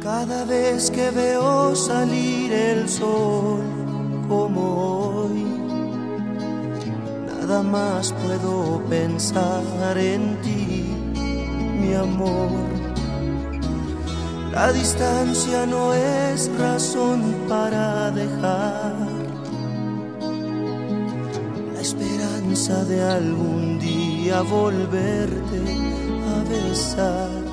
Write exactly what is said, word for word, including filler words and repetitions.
Cada vez que veo salir el sol como hoy, nada más puedo pensar en ti, mi amor. La distancia no es razón para dejar la esperanza de algún día volverte a besar.